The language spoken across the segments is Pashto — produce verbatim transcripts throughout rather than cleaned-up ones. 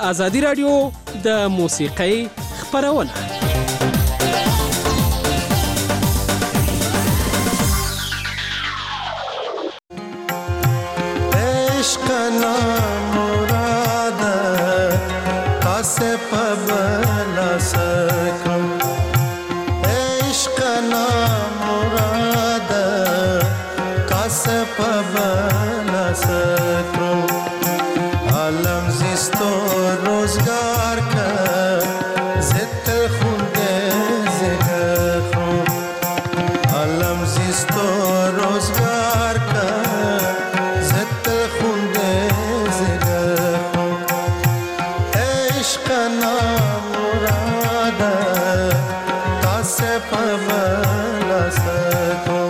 ازادي راډیو د موسیقۍ خپرونه. عشق نامراد قاسه پبلا سکم، عشق نامراد قاسه پبلا سکم، عالم زیستو روزگار که زت خونده زگر خون، عالم زیستو روزگار که زت خونده زگر خون، عشق نامراد قاسه پبلا سکم.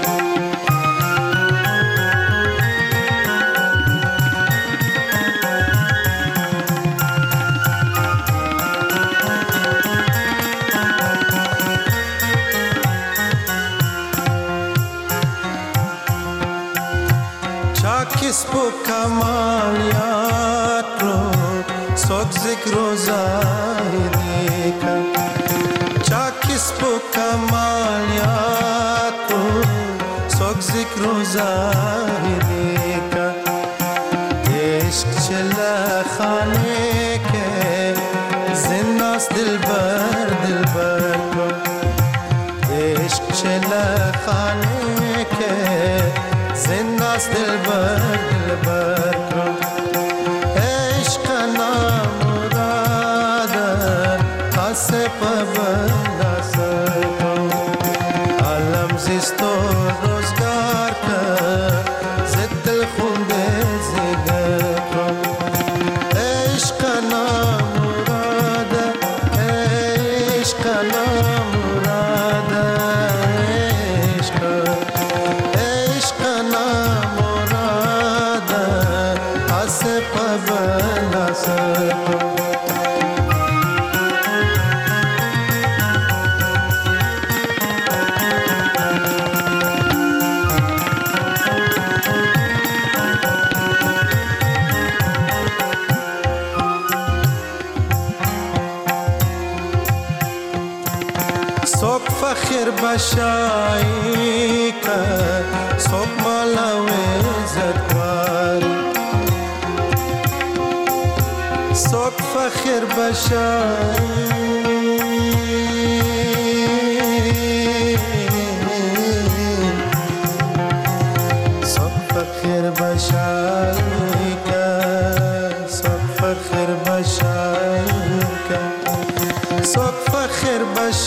किसको कमालियात रो सोक जिक्र ज़ाहिरी का, चा किसको कमालियात रो सोक जिक्र ज़ाहिरी का, इश्क चला खाने के जिन्नास दिलबर दिलबर को, इश्क चला खाने के जिन्नास दिलबर दिलबर को, इश्क नामुराद खासे पबला सको, आलम जिस्तो रोजगार का जित खुंदे जिगर को, इश्क नामुराद इश्क नामुराद इश्क नामुराद आसे पबला सको. सोक फखर बशाई का सोक मालावे ज़दवार, सोक फखर बशाई सोक फखर बशाई का सोक फखर बशाई का सोक फखर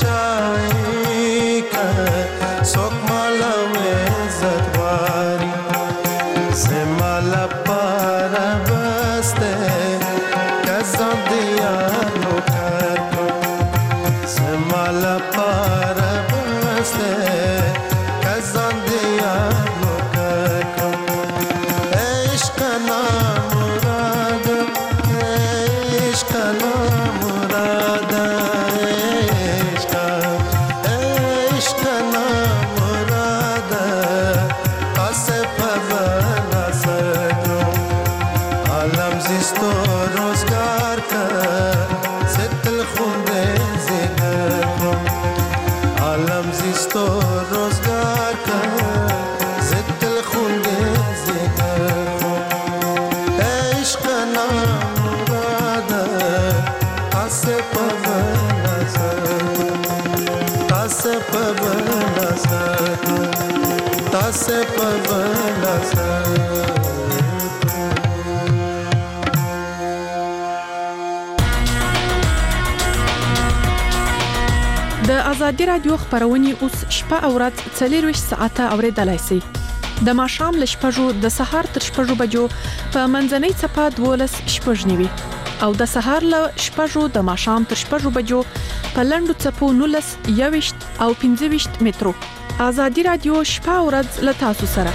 बशाई का सोक माला में ज़दवारी से माला पारा बस्ते कज़ा दिया नोकर को, से माला पारा बस्ते कज़ा दिया नोकर को, इश्क नामुराद इश्क नामुराद इश्क इश्क नामुराद कासे पबला सको, आलम जिस्तो रोजगार का जितल खुंदे जिगर को, आलम जिस्तो रोजगार का जितल खुंदे जिगर को, इश्क नामुराद कासे पबला सको, कासे पबला सको, कासे पबला सको. د ازادي رادیو خبرونه اوس شپه او ورځ څلور ساعته اوریدلای شئ. د ماښام ل شپږو د سهار تر شپږو بجو په منځنۍ صفه دولس شپږ نیوي او د سهار ل شپږو د ماښام تر شپږو بجو په لندو صفو نولس یويشت او پنځه ویشت مترو. ازادي رادیو شپه او ورځ ل تاسو سره.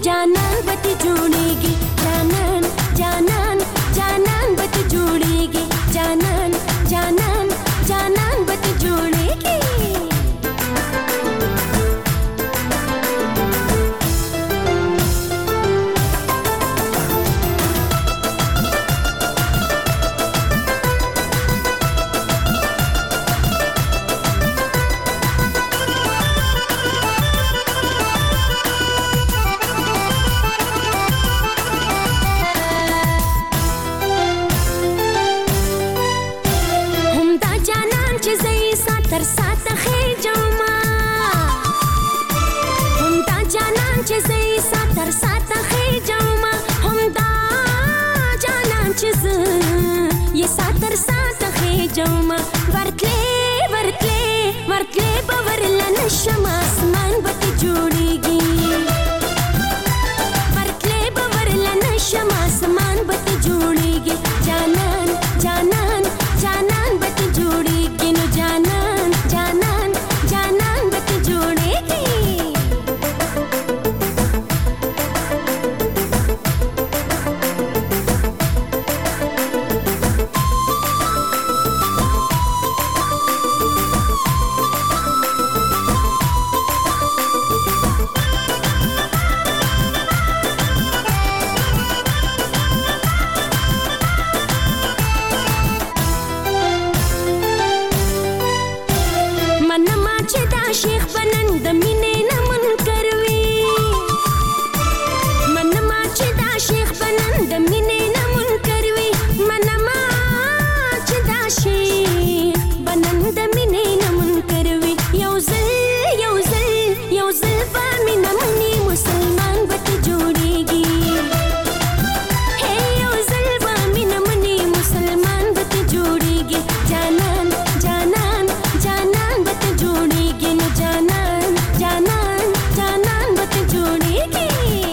जानन बत जोड़ेगी जानन जानन जानन बत जोड़ेगी जानन जानन जानन बत जोड़ेगी जौमा वर्तले वर्तले वर्तले बवरला नशमा आसमान बत जोड़ेगी वर्तले बवरला नशमा आसमान बत जोड़ेगी जानन जानन जानन बत जोड़ेगी नो जानन जानन जानन बत जोड़ेगी शेख बनंद मिने नमन करवी मन माचदा शेख बनंद मिने नमन करवी मन माचदा शेख बनंद मिने नमन करवी यौजल यौजल यौजल बामी नमनी मुसलमान बत जोड़ेगी हे यौजल बामी नमनी मुसलमान बत जोड़ेगी जानन जानन जानन बत जोड़ेगी जानन जानन जानन बत जोड़ेगी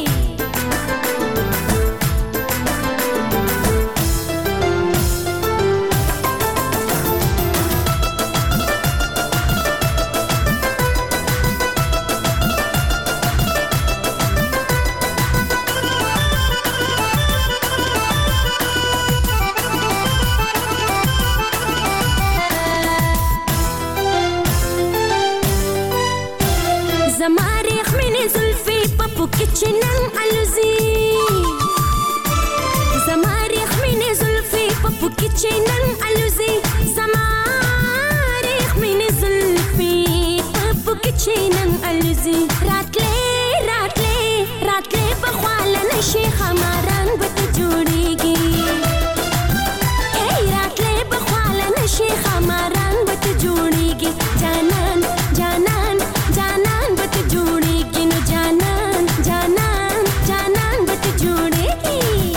زماريخ من زلفي بابو كيتشنن ألوزي زماريخ من زلفي بابو كيتشنن ألوزي زماريخ من زلفي بابو كيتشنن ألوزي راتلي راتلي راتلي بخوالا نشي خماران بتجوريجي اي راتلي بخوالا نشي خماران بتجوريجي جانان جانان जानन बत जोड़ेगी नो जानन जानन जानन बत जोड़ेगी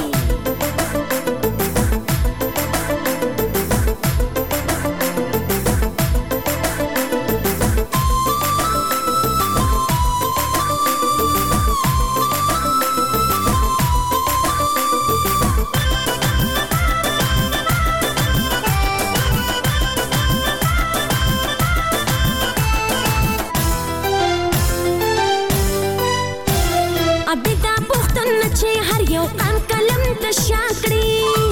अबिदा पुख्तन नचे हर यौ काम कलम तशाकड़ी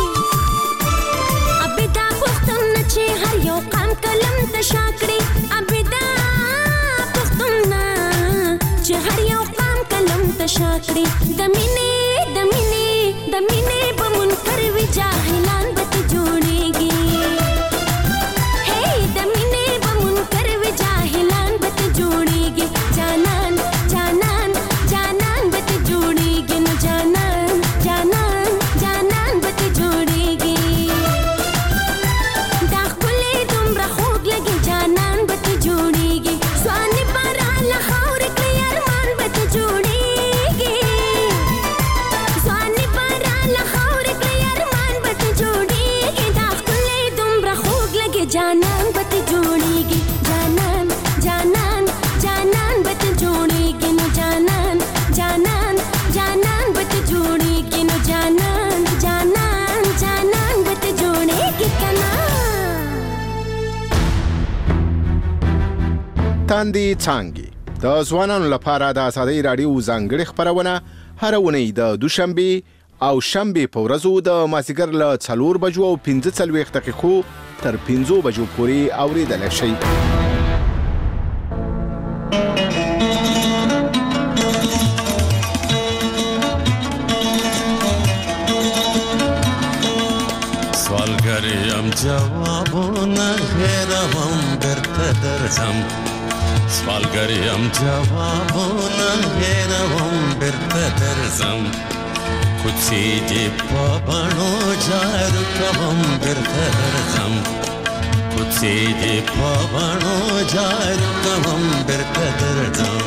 अबिदा पुख्तन नचे हर यौ काम कलम तशाकड़ी अबिदा पुख्तन नचे हर यौ काम कलम तशाकड़ी दमिने दमिने दमिने बमुन कर वी जाहिलान बत जोड़ेगी हे दमिने बमुन कर वी जाहिलान बत जोड़ेगी जानन जानन जानन बत जोड़ेगी नो जानन जानन जानन बत जोड़ेगी दाखले तुमरा खूब लगे जानन बत जोड़ेगी स्वानी पारा लखाउर के अरमान बत जोड़ेगी स्वानी पारा लखाउर के अरमान बत जोड़ेगी दाखले तुमरा खूब लगे जानन बत जोड़ेगी जानन जानन जानन बत जोड़ेगी नो जानन जानन जानन बत जोड़ेगी नो जानन जानन जानन बत जोड़ेगी कना Tandi Tsangi د ځوانانو لپاره د ازادۍ راډیو ځانګړې خپرونه هر اونۍ د دوشنبه او شنبه په ورځو د مازیګر له څلور بجو او پنځه څلوېښت دقیقو تر پنځو بجو پورې اوریدلای شئ. سوالګر یم جوابونه هېروم بیرته درځم سوالګر یم جوابونه هېروم بیرته درځم کوڅې دې په بڼو جارو کوم بیرته درځم کوڅې دې په بڼو جارو کوم بیرته درځم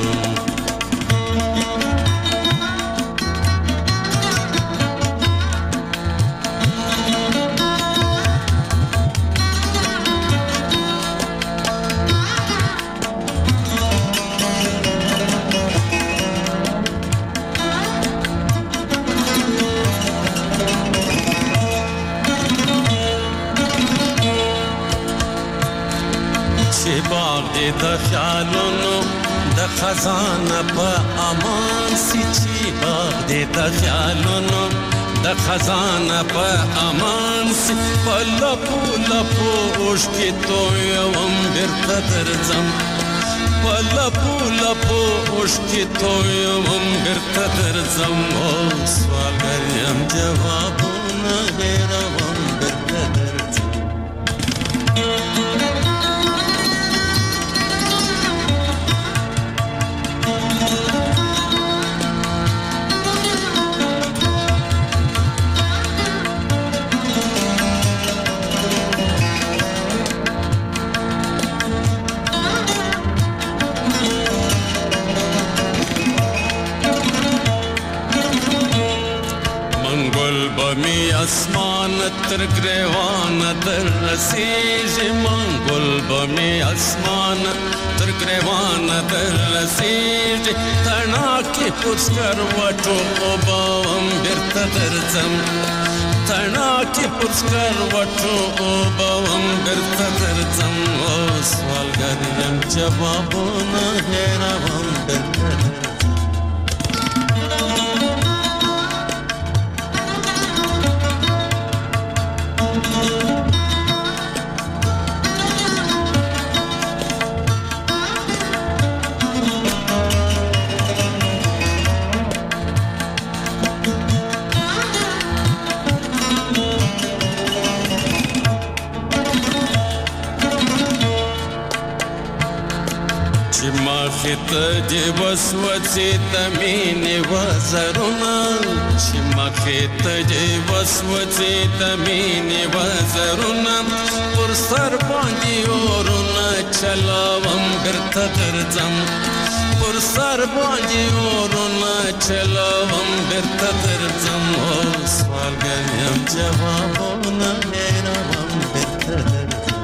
د خیالونو د خزانه په امان سي چې باغ دې د خیالونو د خزانه په امان سي په لپو لپو اوښکې تویوم بیرته درځم په لپو لپو اوښکې تویوم بیرته درځم او سوالګر یم جوابونه هېروم بیرته درځم بمی اسمان تر گریوان در رسیږي منګل بمی اسمان تر گریوان در رسیږي تڼاکې پوسکر وټو اوبوم بیرته درځم تڼاکې پوسکر وټو اوبوم بیرته درځم او سوالګر یم جوابونه هېروم بیرته درځم ته دې وسوځې د مینې وزرونه چې مخې ته دې وسوځې د مینې وزرونه پر سر باندې اورونه چلاوم بیرته درځم پر سر باندې اورونه چلاوم بیرته درځم او سوالګر یم جوابونه هېروم بیرته درځم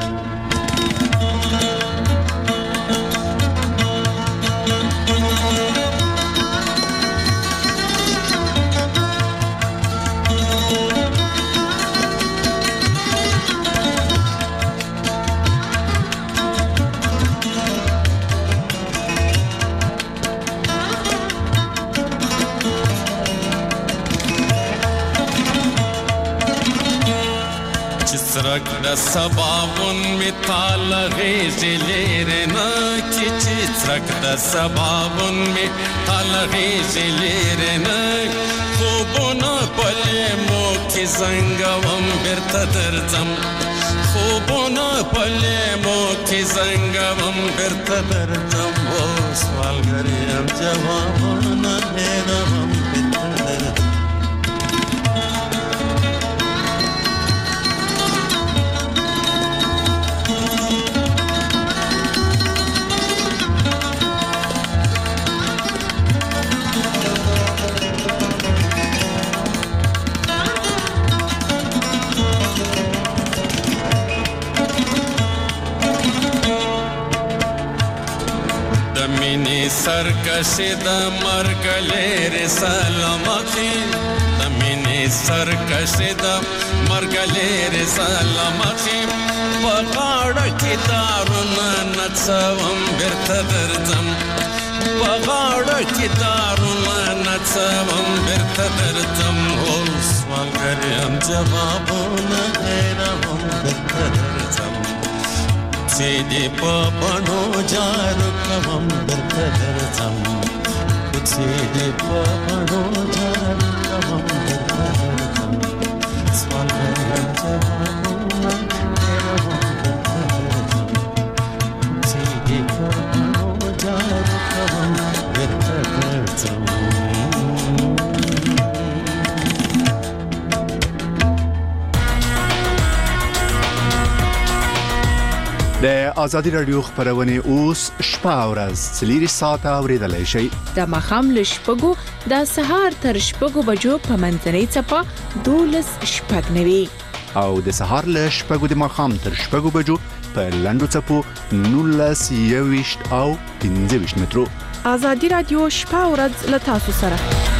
څرک د سباون می تال غیږې لرې نه چې چې څرک د سباون می تال غیږې لرې نه خوبونه په لیمو کې زنګوم بیرته درځم خوبونه په لیمو کې زنګوم بیرته درځم او سوالګر یم جوابونه هېروم بیرته درځم سرکشی د مرګ لري سلامتی د مینې سرکشی د مرګ لري سلامتی په غاړه کې دارونه نڅوم بیرته درځم په غاړه کې دارونه نڅوم بیرته درځم اوس ملګر یم جوابونه حیرانوم بیرته درځم چې دې په بڼو جارو کوم بیرته درځم چې دې په بڼو جارو کوم بیرته درځم اوس ملګر یم جوابونه حیرانوم بیرته درځم چې دې په بڼو جارو کوم بیرته درځم. د آزادي رادیو خبرونه اوس شپه او ورځ څلور ساعته اوریدلای شئ. د ماښام له شپږو د سهار تر شپږو بجو په منځنۍ څپه دولس شپږ نوي او د سهار له شپږو د ماښام تر شپږو بجو په لنډو څپو نولس یويشت او پنځه ویشت مترو. آزادي رادیو شپه او ورځ له تاسو سره.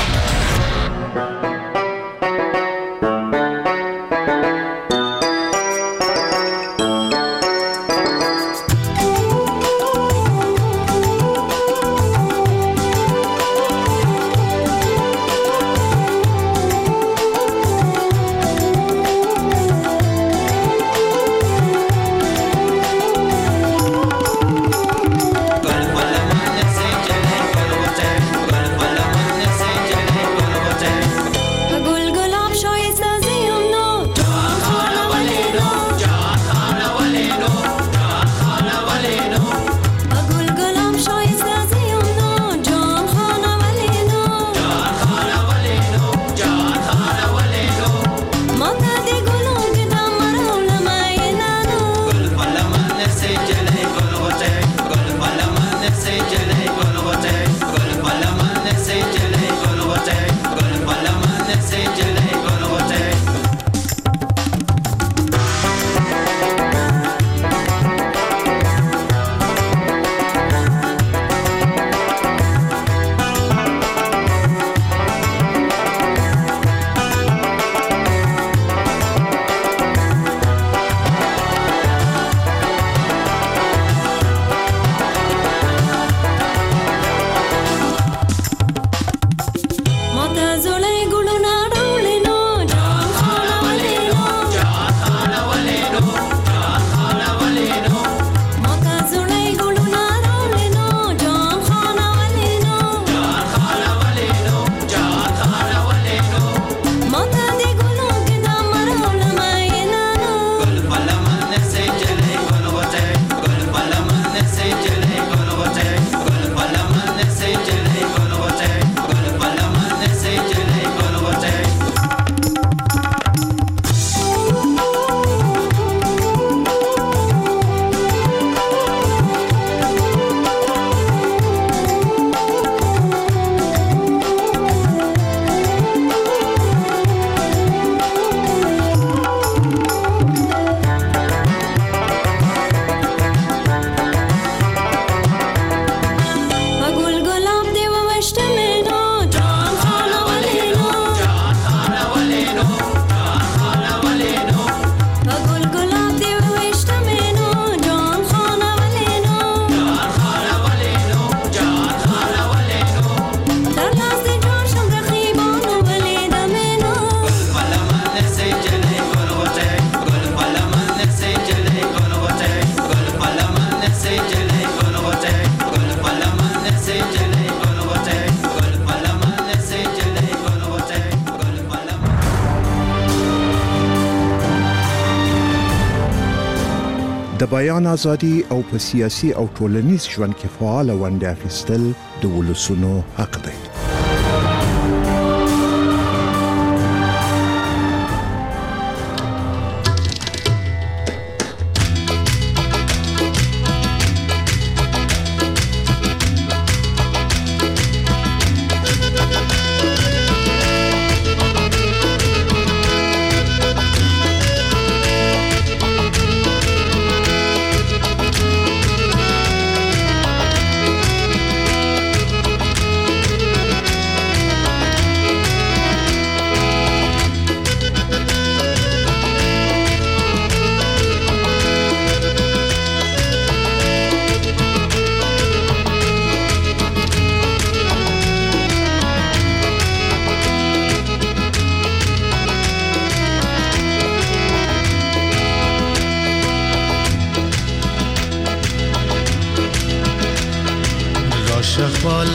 د بیان ازادي او په سیاسي او ټولنیز ژوند کې فعال ونډه اخیستل د ولسونو حق دی.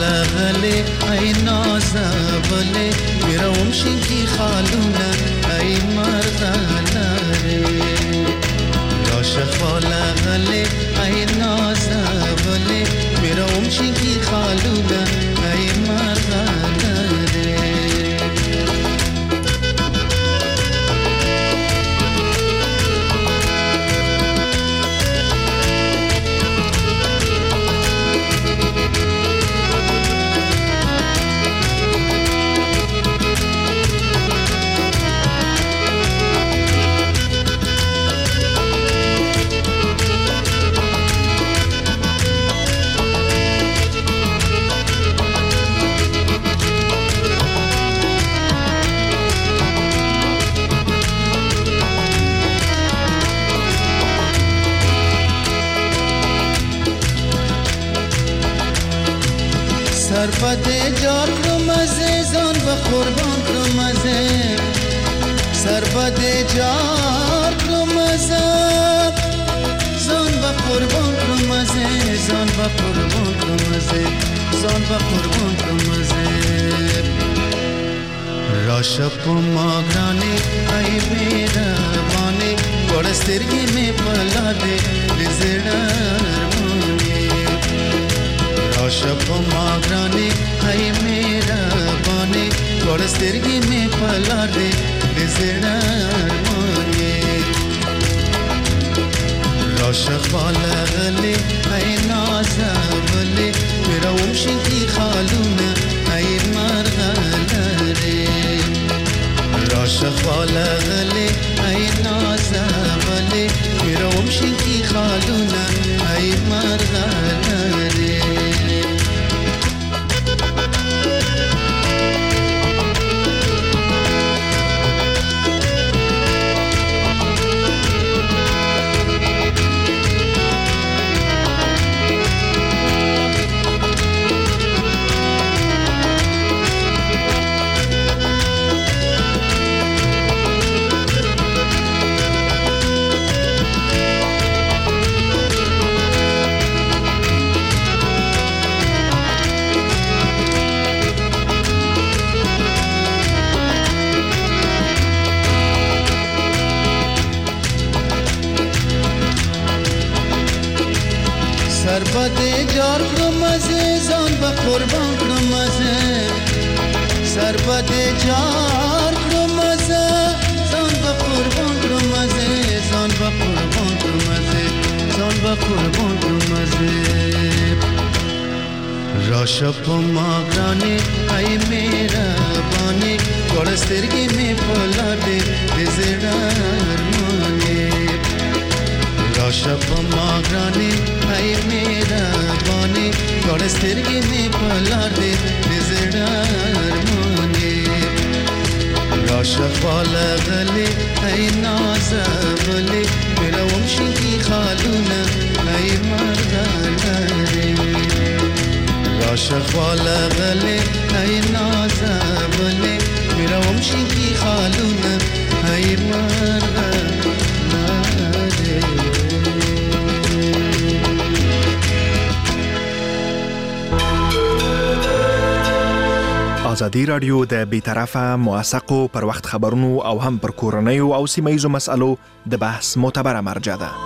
غلغله ای نازوله میروم شینکی خالونه ای مرغلره عاشق غلغله ای نازوله میروم شینکی خالونه ای مرغلره سربت جار کرمزه زان و قربان کرمزه سربت جار کرمزه زان و قربان کرمزه زان و قربان کرمزه زان و قربان کرمزه راشپ ماگرانه ای میروانه گوڑسترگی میں پلا دے لزڑرمانه عاشق ماگرانه ای میروانه گوڑسترگی میں پلا دے لزڑرمانه عاشق بالغله ای نازوله میروم شینکی خالونه ای مرغلره عاشق بالغله ای نازوله میروم شینکی خالونه ای مرغلره سربت جار کرمزه زان و قربان کرمزه سربت جار کرمزه زان و قربان کرمزه زان و قربان کرمزه زان و قربان کرمزه راشپ ماگرانه ای میروانه گوڑسترگی میں پلا دے لزڑرمانه عاشق ماگرانه ای میروانه گوڑسترگی میں پلا دے لزڑرمانه عاشق بالغله ای نازوله میروم شینکی خالونه ای مرغلره عاشق بالغله ای نازوله میروم شینکی خالونه ای مرغلره ازادي رادیو د بیطرفه موثقو پر وخت خبرونو او هم پر کورنیو او سیمه‌ییزو مسألو د بحث معتبره مرجع ده.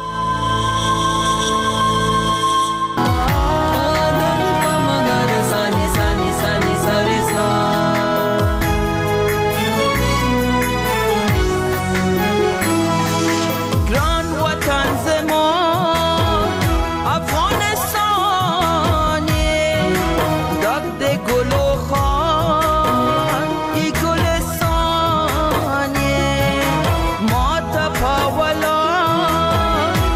ما تپاولا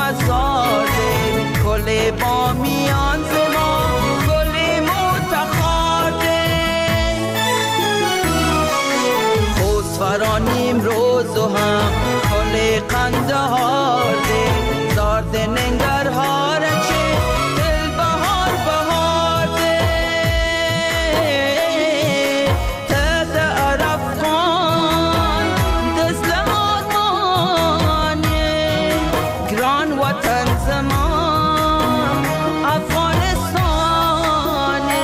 ازاده کل بامیان زما کل متخارده خوزفرانیم روز و هم کل قندهارده زارده ننگرهاره چه دل بهار بهارده تد عرفان دست آدمانه گران وطن زمان افغانستانه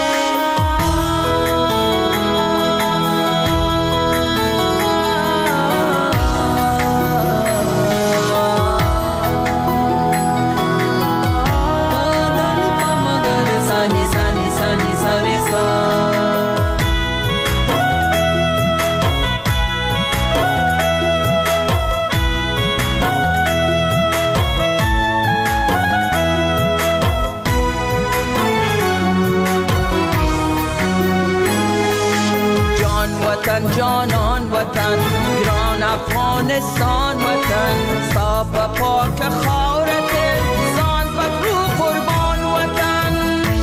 سانی سانی سانی سانی سانی جان وطن جانان وطن گران افغانستان وطن صاف و پاک خاورت سان پکرو قربان وطن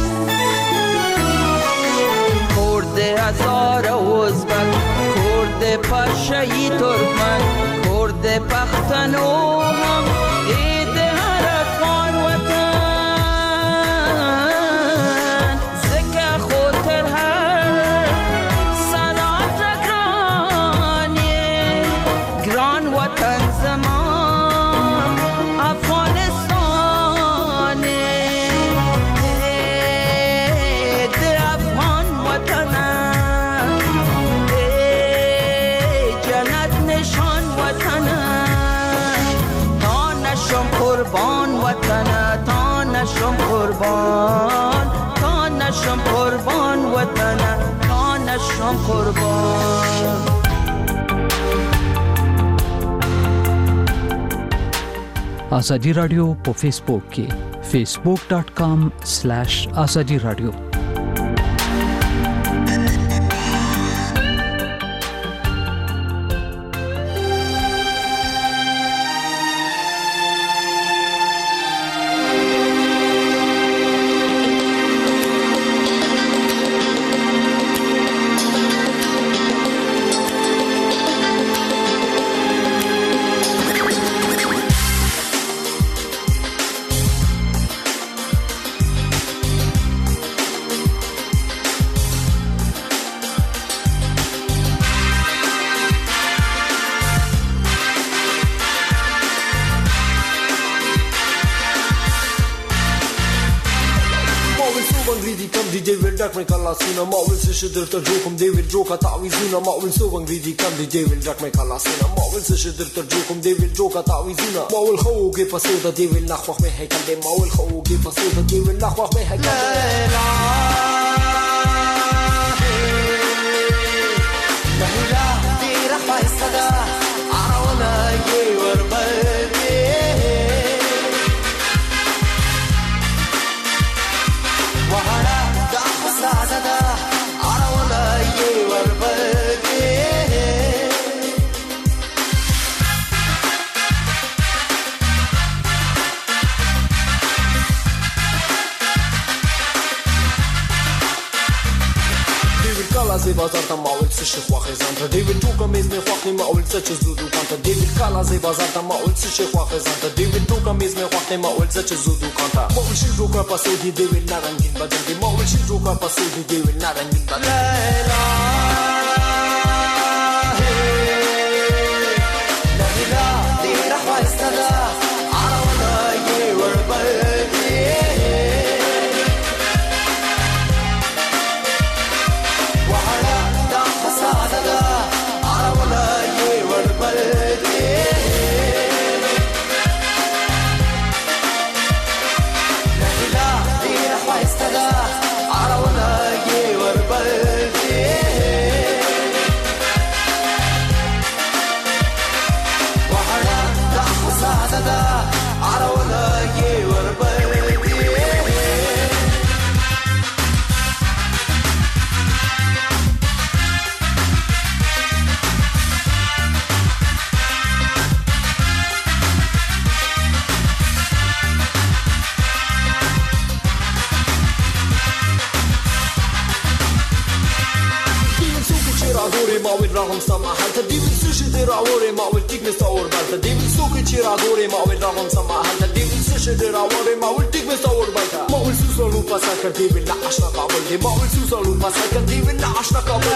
کرده هزار ازبک کرده پشهی ترکمن کرده پختن و هم عید هر افغان وطن زکه خاطر هر سرات گرانیه گران وطن زمان افغانستانه ده افغان وطنه جنت نشان وطنه تا نشم قربان وطنه تا نشم قربان تا نشم قربان وطنه تا نشم قربان ازادي رادیو په فیسبوک کې facebook dot com slash azadi radio Kalasina, ma will sich der der Jokum David Joka Tawizuna, ma will so angry die kam die David Jack me Kalasina, ma will sich der der Jokum David Joka Tawizuna, ma will kho ge paso da David nakhwakh me haykal de ma will kho ge paso da David nakhwakh me haykal la la la di rafa istada arawna ye warbalbi wahara زاده عرولا یه وربگی دیوید کالا زی بازار تا ماول سش خواخه زنده دیوید تو کمیز می خواخی ماول سچ زودو کانتا دیوید کالا زی بازار تا ماول سش خواخه زنده دیوید تو کمیز می خواخی ماول سچ زودو کانتا ماول شی رو کا پاسو دی دیوید نارنگین بدن دی ماول شی رو کا پاسو دی دیوید نارنگین بدن لا لا لا دی رحوا استدا عرونا یه وربلگی عرونا ما ویل راغم سما هلته دی ویل سوشي دی راوړې ما ویل ټیک مې ستا وربلته دی ویل څوک چې راګورې ما ویل راغم سما هلته دی ویل سوشي دی راوړې ما ویل ټیک مې ستا وربلته ما ویل سوسړو پاسا کړ دی ویل نه آشنا کابل دی ما ویل سوسړو پاسا کړ دی ویل نه آشنا کابل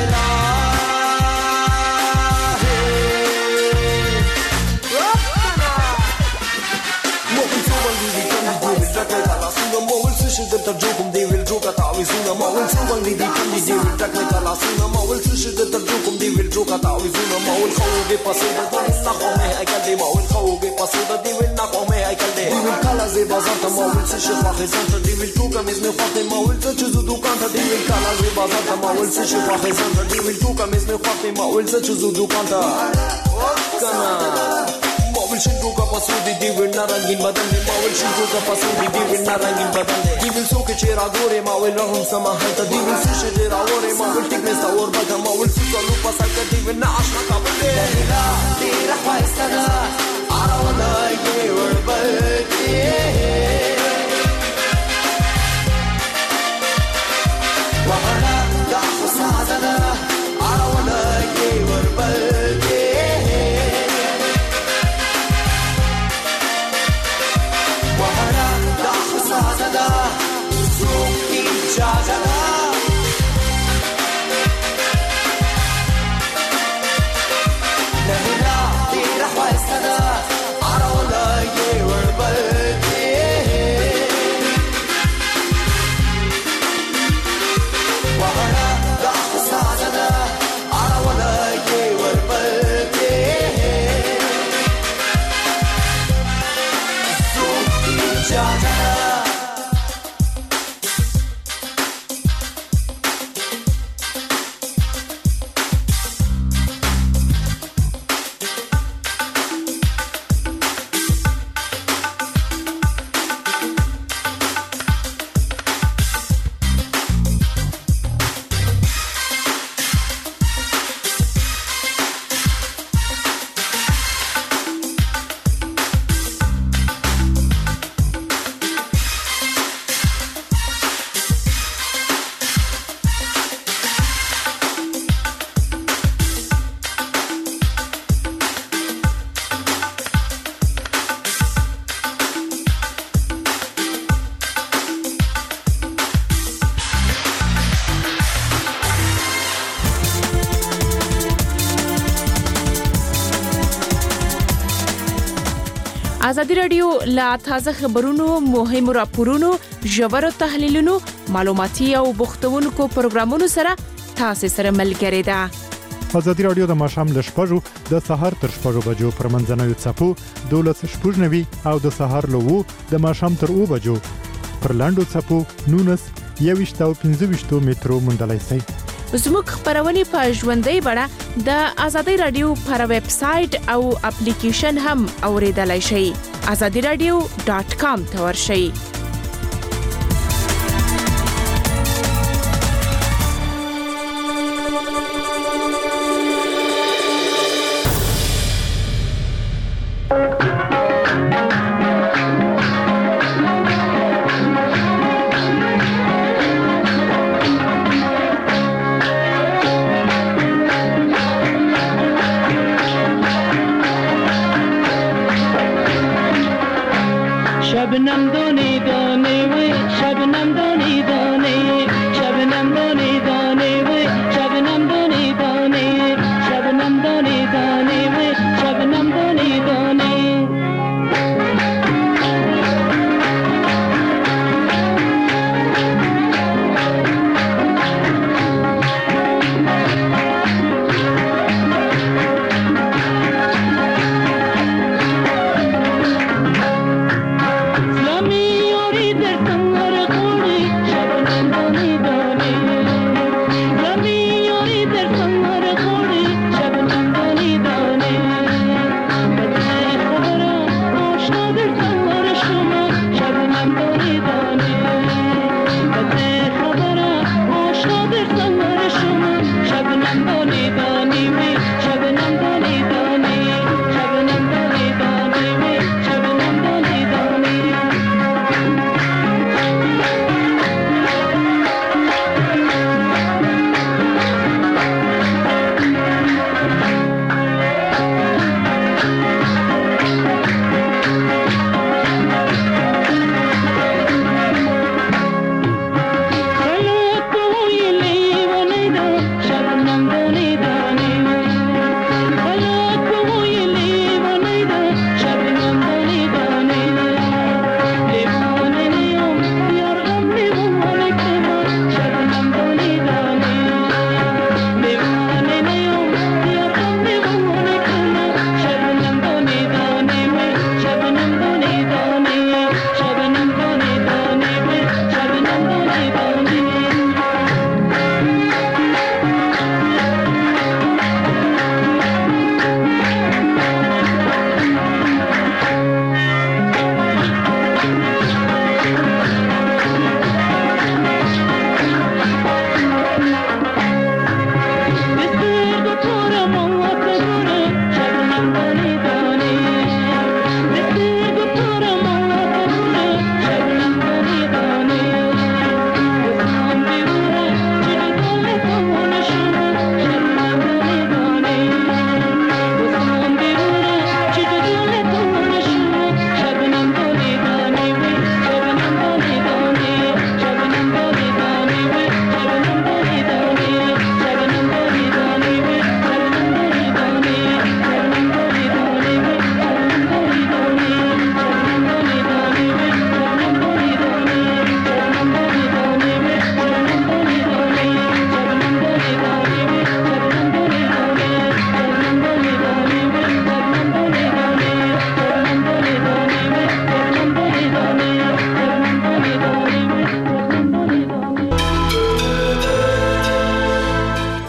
در جوکم دی ویل جوکا تعویزونه ما ول څو باندې دی کم دی ویل ټک مې کلا سونه ما ول څه شد در جوکم دی ویل جوکا تعویزونه ما ول خوګه پسې د نه قومه اکل دی ما ول خوګه پسې د دی ویل نه قومه اکل دی ویل کلا زی بازار ته ما ول څه شي واخې ځان دی ویل جوکا مې مې خاطه ما ول څه چې زو دکان ته دی ویل کلا زی بازار ته ما ول څه شي واخې ځان دی ویل جوکا مې مې خاطه ما ول څه چې زو دکان ته کنا मावल शिंदो का पसंदी दिविल नारंगीन बदन दे मावल शिंदो का पसंदी दिविल नारंगीन बदन दे दिविल सो के चेहरा गोरे मावल रहम समा हलता दिविल सुशे दे रावरे मावल टिक में सावर बगा मावल सुसा लुपा साका दिविल ना आशना का बंदे ला तेरा ख्वाहिस्ताना आरा वाला ये वर्बती वहना दा खुसादना आरा वाला ये वर्बती Sada, Suki Jajana Nahila, Tira Khwaistada Arawala Ye Warbati Wahana, Dahu Sadana Arawala Ye Warbati Suki Jajana ازادي رادیو لا تازه خبرونو مهم راپورونو ژور تحلیلونو معلوماتي او بوختونکو پروګرامونو سره تاسو سره ملګری ده. ازادي رادیو د ماشام ل شپږو د سهار تر شپږو بجو پر منځنوي چپو دولس شپږنوي او د سهار لوو د ماشام تر او بجو پر لاندو چپو نونس یويشت او پنځه مترو منډلای سي. زموږ خبرونه په ژوندۍ بڼه د ازادي رادیو پر ویب سټ او اپلیکیشن هم اوریدلای شئ. azadi radio dot com ته ورشئ. शबनम दोने दोने वे शबनम दोने दोने शबनम दोने दोने वे शबनम दोने दोने शबनम दोने दोने वे शबनम दोने दोने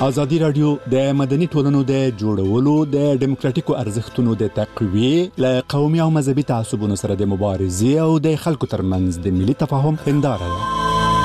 ازادي رادیو د مدني ټولنو د جوړولو د ډیموکراتیکو ارزښتونو د تقویې ل قومي او مذهبي تعصبونو سره د مبارزې او د خلکو ترمنځ د ملي تفاهم هنداره ده.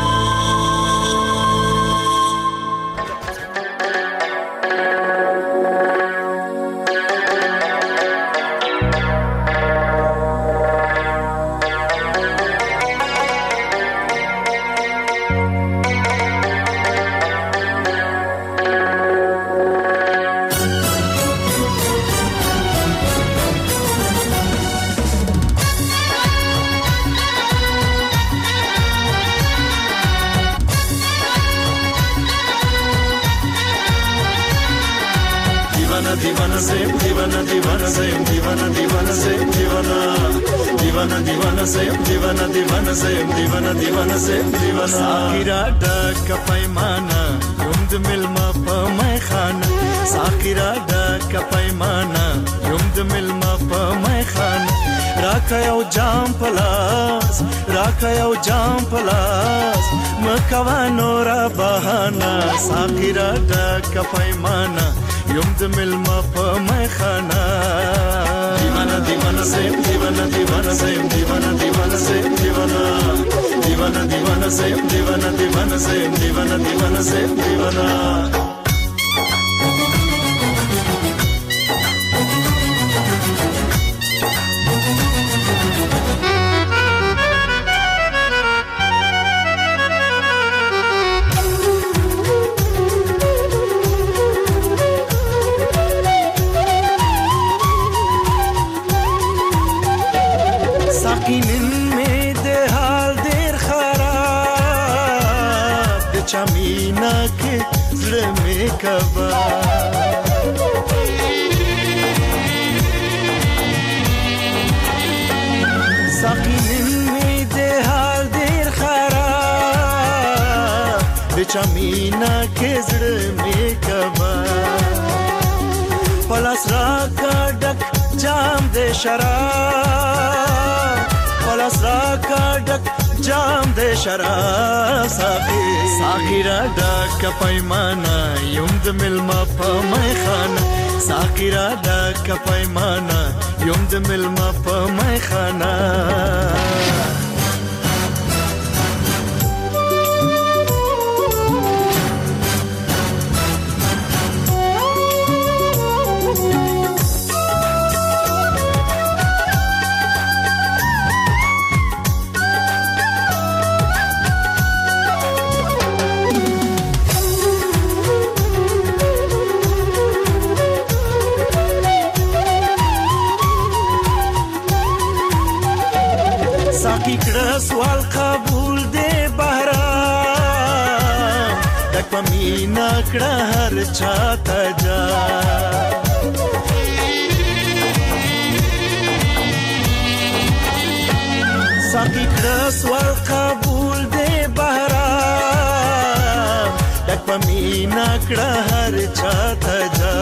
साकिरा डक पैमाना युम्द मिलमा पमै खाना साकिरा डक पैमाना युम्द मिलमा पमै खाना राखयौ जाम पलास राखयौ जाम पलास मकवानो रा बहाना साकिरा डक पैमाना युम्द मिलमा पमै खाना दीवाना दीवाना से दीवाना दीवाना से दीवाना दीवाना से दीवाना दीवाना दीवाना से दीवाना दीवाना से दीवाना दीवाना से दीवाना चमीना के ज़िले में कबा साकिन में दे हाल देर खराब चमीना के ज़िले में कबा पलस राका डक जाम दे शराब पलस राका डक जाम दे शराब साकी साकिरा डक पैमाना युम्द मिलमा पमै खाना साकिरा डक पैमाना युम्द मिलमा पमै खाना سوال قبول دے بہرام دک پمینا کڑا ہر چاہتا جا ساکی کڑا سوال قبول دے بہرام دک پمینا کڑا ہر چاہتا جا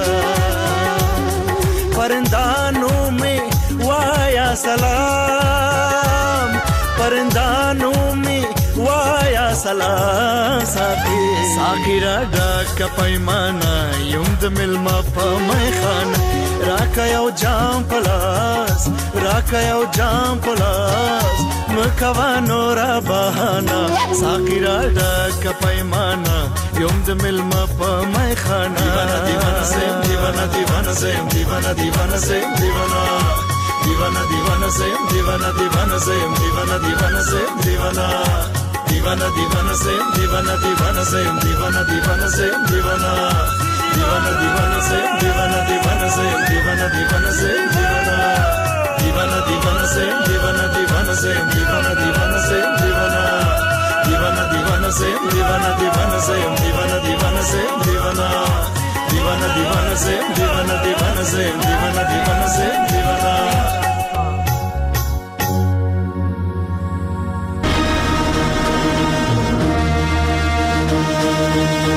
پرندانوں میں وایا سلام परंदानों में वाया सलाम साकी साकिरा डक पैमाना युम्द मिलमा पमै खाना राखयौ जाम पलास राखयौ जाम पलास मकवानो रा बहाना साकिरा डक पैमाना युम्द मिलमा पमै खाना दीवाना से दीवाना दीवाना से दीवाना दीवाना से दीवाना दीवाना दीवाना से दीवाना दीवाना से दीवाना दीवाना से दीवाना दीवाना दीवाना से दीवाना दीवाना से दीवाना दीवाना से दीवाना दीवाना दीवाना से दीवाना दीवाना से दीवाना दीवाना से दीवाना दीवाना दीवाना से दीवाना दीवाना से दीवाना दीवाना से दीवाना दीवाना दीवाना से दीवाना दीवाना से दीवाना दीवाना से दीवाना दीवाना दीवाना से दीवाना दीवाना से दीवाना दीवाना से दीवाना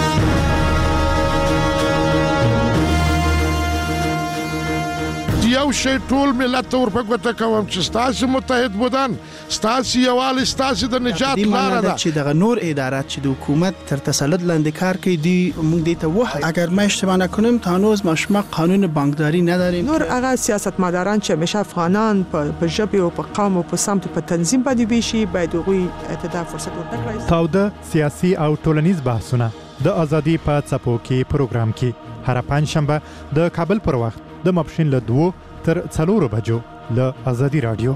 یو شی ټول ملت ته ورپګوته کوم چې ستاسو متحد بودن ستاسو یووالی ستاسو د نجات لاره ده چې دغه نور ادارات چې د حکومت تر تسلط لاندې کار کوي دی موږ دې ته وایو اگر ما اشتباه نکنم تا هنوز ما شما قانون بانکداری نداریم. نور هغه سیاستمداران چې همیشه افغانان په ژبه او په قوم او په سمت په تنظیم باندې ویشي باید هغوی ته فرصت ورکړي. تاوده سیاسي او ټولنیز بحثونه د ازادي په څپو کې پروګرام کې هر پنځ شنبه د کابل پر وخت د ماپښین له دوه تر څلورو بجو له ازادي رادیو.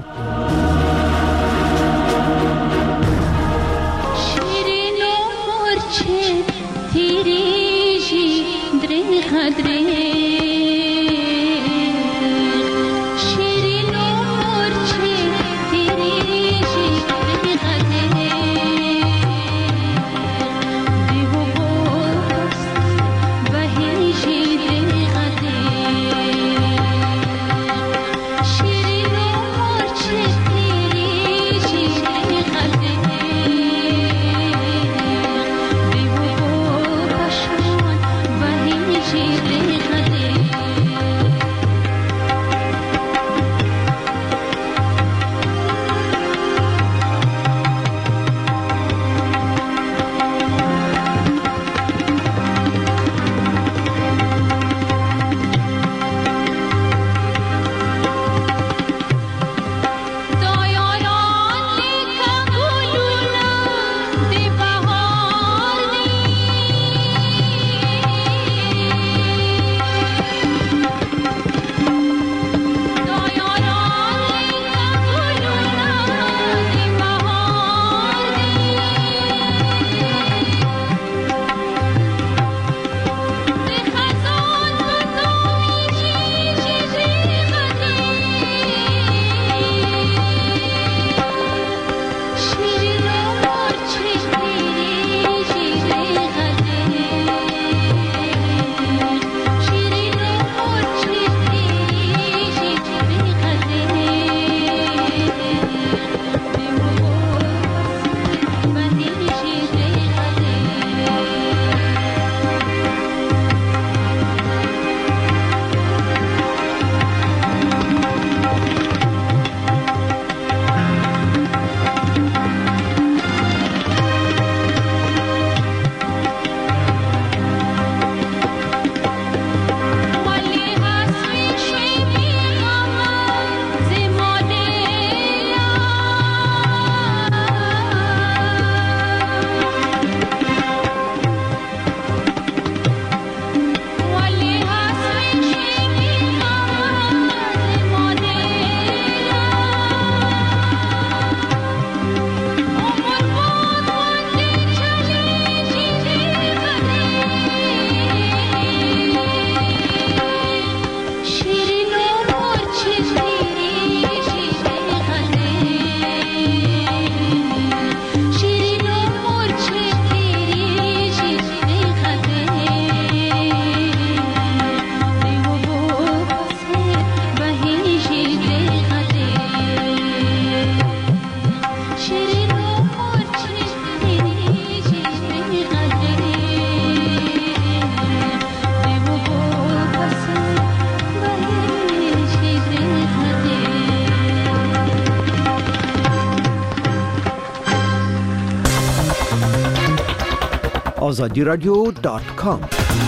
آزادی رادیو دات کام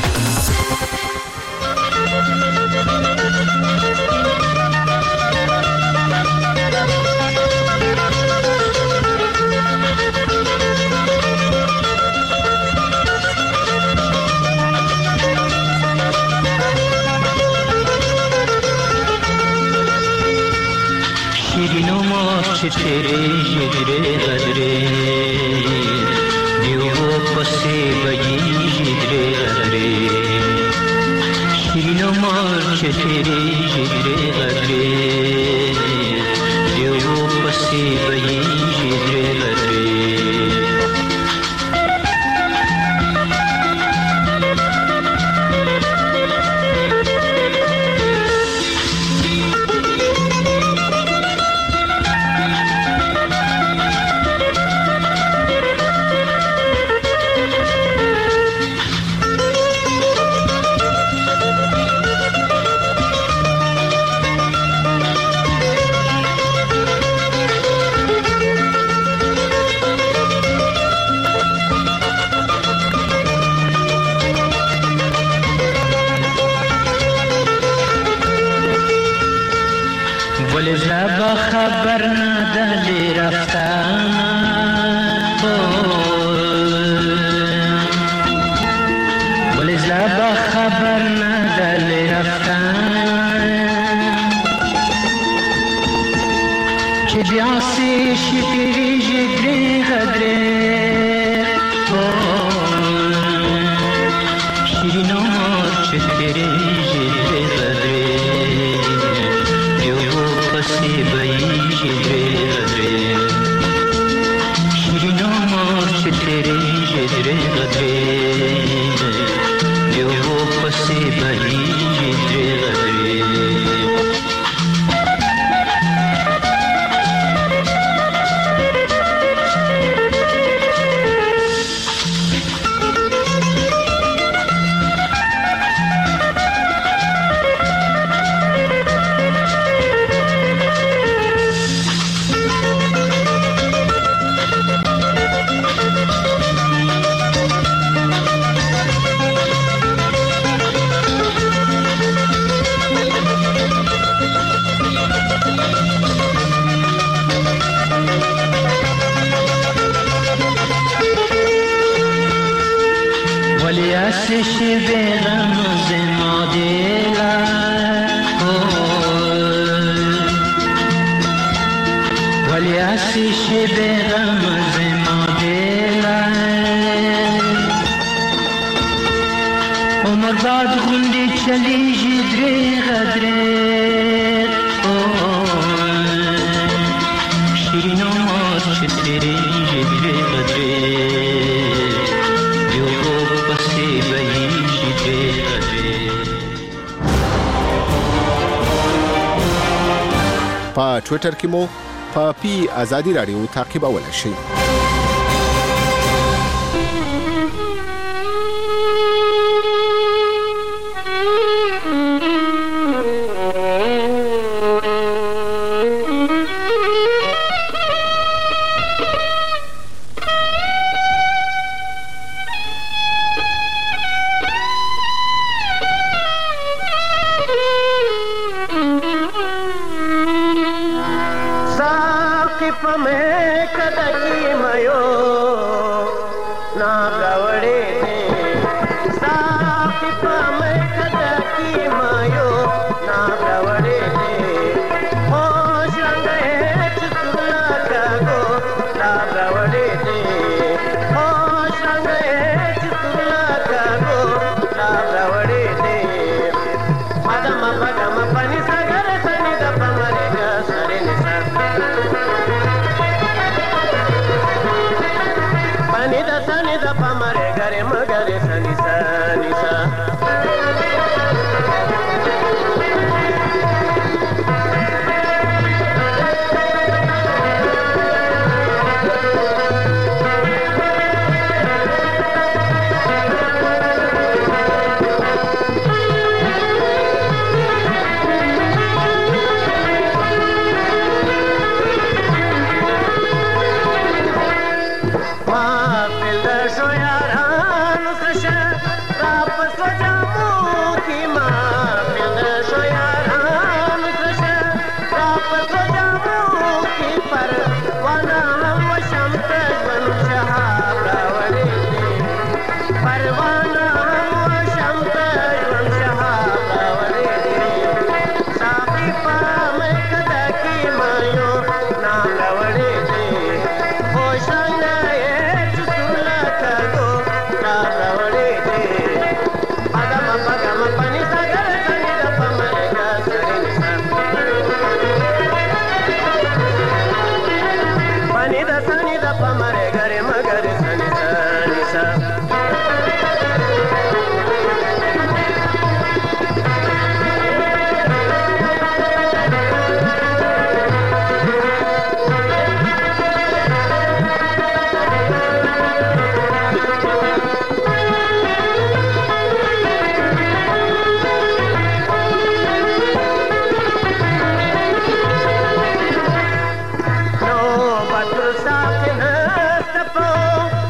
شیرینو ما چه تیره جگره غدره پسې بجی درې غدرې شیرینو مار چې تیرې درې غدرې دیو پسې بجی درې غدرې ولی زبا خبر نداری رفتن که بیاسی شیری جگری غدره شیرین آمار چه تیری جگری غدره یو پسی بایی جگری غدره شیرین آمار چه تیری جگری غدره یو پسی بایی جگری غدره آتش به رمز ما دلم ولی آتش به رمز ما دلم عمر بعد غندی چلی جدری غدره شیرین عمر چطری جدری غدره په ټوئیټر کې مو په پی ازادي رادیو تعقیبولای شئ. No, but you're stopping her, the phone.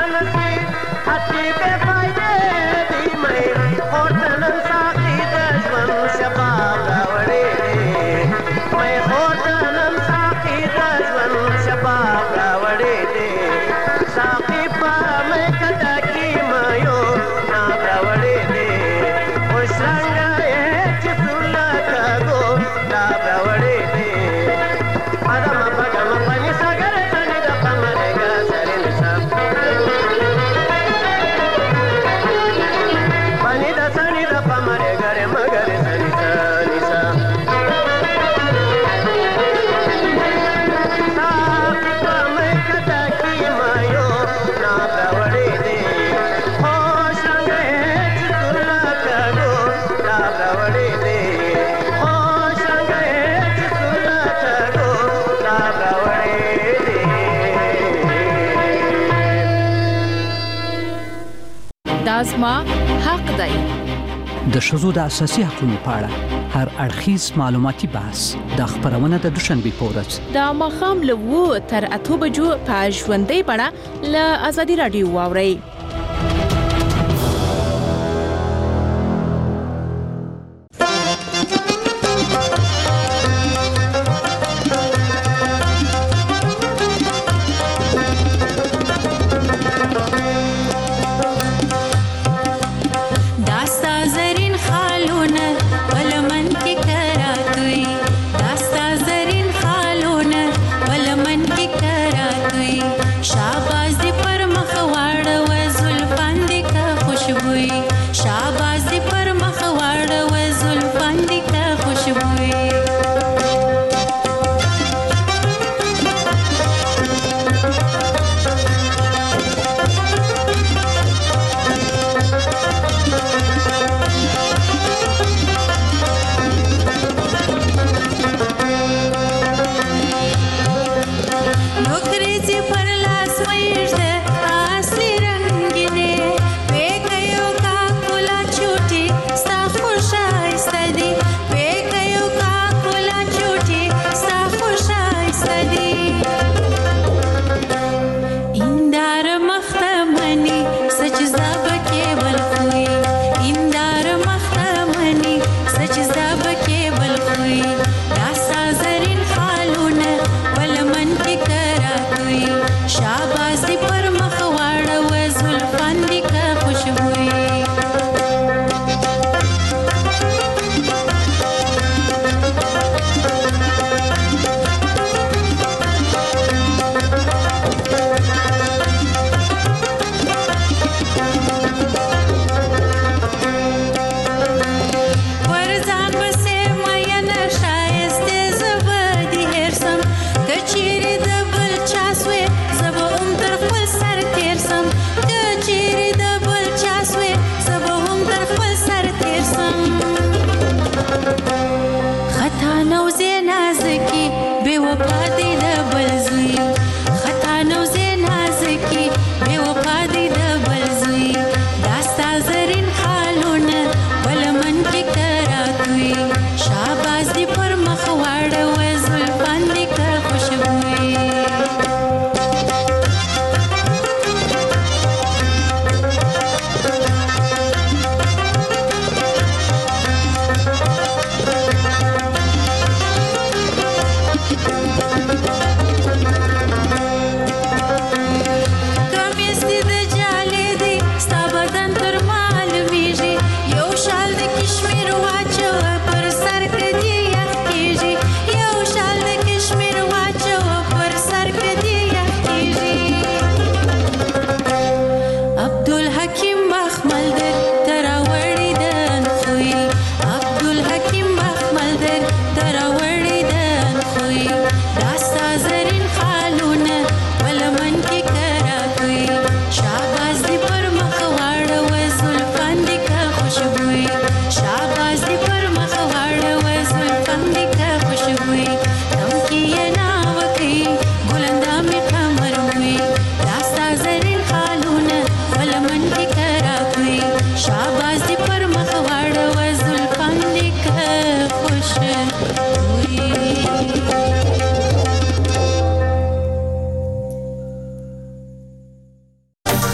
زما حق دی. د ښځو د اساسي حقوقو په اړه هر اړخیز معلوماتي بحث د خبرونه د دوشنبه په ورځ د ماښام له اوه تر اته بجو په ژوندۍ بڼه له ازادي رادیو واورئ.